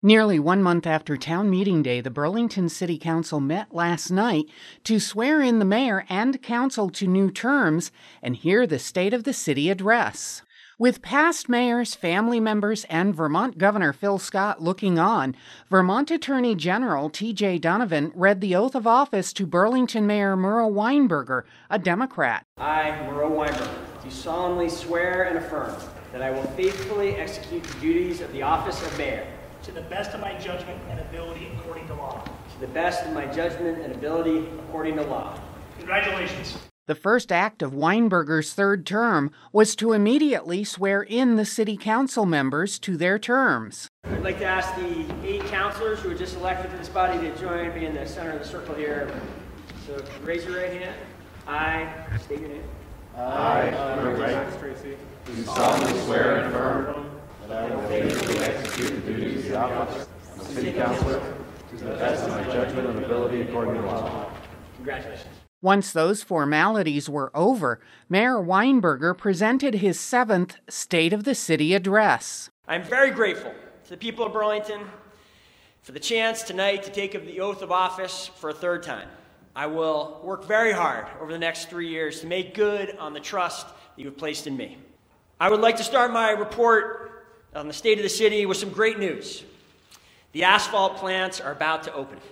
Nearly 1 month after town meeting day, the Burlington City Council met last night to swear in the mayor and council to new terms and hear the State of the City address. With past mayors, family members, and Vermont Governor Phil Scott looking on, Vermont Attorney General T.J. Donovan read the oath of office to Burlington Mayor Murrow Weinberger, a Democrat. I, Murrow Weinberger, do solemnly swear and affirm that I will faithfully execute the duties of the office of mayor to the best of my judgment and ability according to law. to the best of my judgment and ability according to law. Congratulations. The first act of Weinberger's third term was to immediately swear in the city council members to their terms. I'd like to ask the 8 councilors who were just elected to this body to join me in the center of the circle here. So raise your right hand. I state your name. I, Greg Tracy, do solemnly swear and affirm that I will faithfully execute the duties of the office of City Councilor to the best of my judgment and ability according to law. Congratulations. Once those formalities were over, Mayor Weinberger presented his 7th State of the City address. I'm very grateful to the people of Burlington for the chance tonight to take the oath of office for a third time. I will work very hard over the next 3 years to make good on the trust that you have placed in me. I would like to start my report on the state of the city with some great news. The asphalt plants are about to open.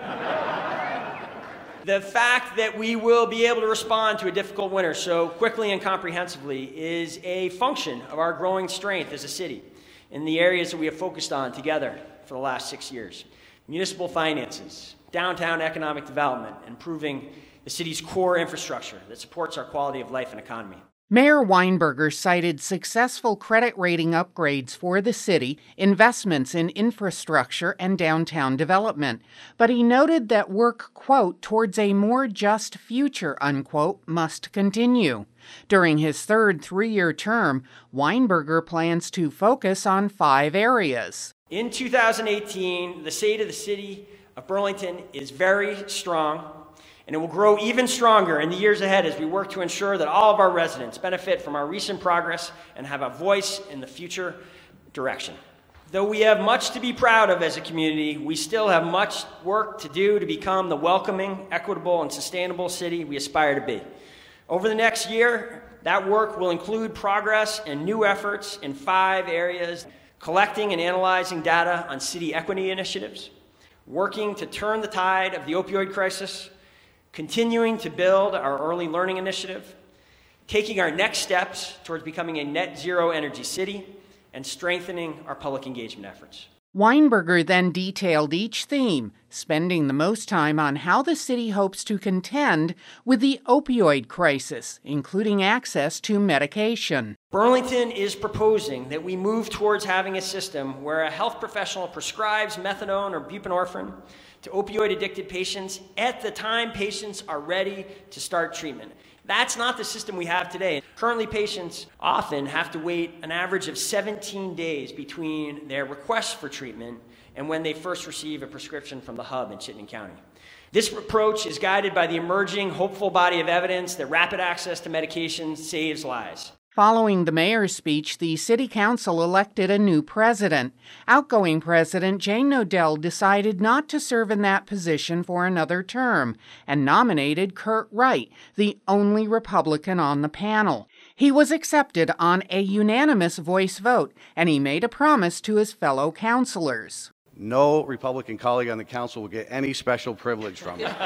The fact that we will be able to respond to a difficult winter so quickly and comprehensively is a function of our growing strength as a city in the areas that we have focused on together for the last 6 years. Municipal finances, downtown economic development, improving the city's core infrastructure that supports our quality of life and economy. Mayor Weinberger cited successful credit rating upgrades for the city, investments in infrastructure, and downtown development. But he noted that work, quote, towards a more just future, unquote, must continue. During his third 3-year term, Weinberger plans to focus on 5 areas. In 2018, the state of the city of Burlington is very strong, and it will grow even stronger in the years ahead as we work to ensure that all of our residents benefit from our recent progress and have a voice in the future direction. Though we have much to be proud of as a community, we still have much work to do to become the welcoming, equitable, and sustainable city we aspire to be. Over the next year, that work will include progress and new efforts in 5 areas: collecting and analyzing data on city equity initiatives, working to turn the tide of the opioid crisis, continuing to build our early learning initiative, taking our next steps towards becoming a net zero energy city, and strengthening our public engagement efforts. Weinberger then detailed each theme, spending the most time on how the city hopes to contend with the opioid crisis, including access to medication. Burlington is proposing that we move towards having a system where a health professional prescribes methadone or buprenorphine to opioid-addicted patients at the time patients are ready to start treatment. That's not the system we have today. Currently, patients often have to wait an average of 17 days between their request for treatment and when they first receive a prescription from the hub in Chittenden County. This approach is guided by the emerging hopeful body of evidence that rapid access to medication saves lives. Following the mayor's speech, the city council elected a new president. Outgoing president Jane Nodell decided not to serve in that position for another term and nominated Kurt Wright, the only Republican on the panel. He was accepted on a unanimous voice vote, and he made a promise to his fellow councilors. No Republican colleague on the council will get any special privilege from me.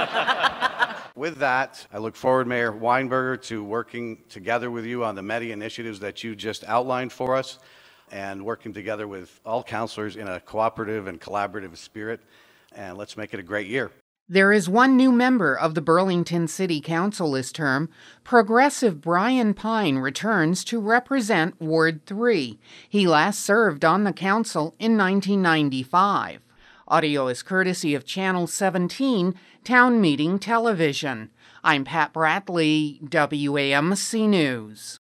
With that, I look forward, Mayor Weinberger, to working together with you on the many initiatives that you just outlined for us and working together with all councilors in a cooperative and collaborative spirit. And let's make it a great year. There is one new member of the Burlington City Council this term. Progressive Brian Pine returns to represent Ward 3. He last served on the council in 1995. Audio is courtesy of Channel 17, Town Meeting Television. I'm Pat Bradley, WAMC News.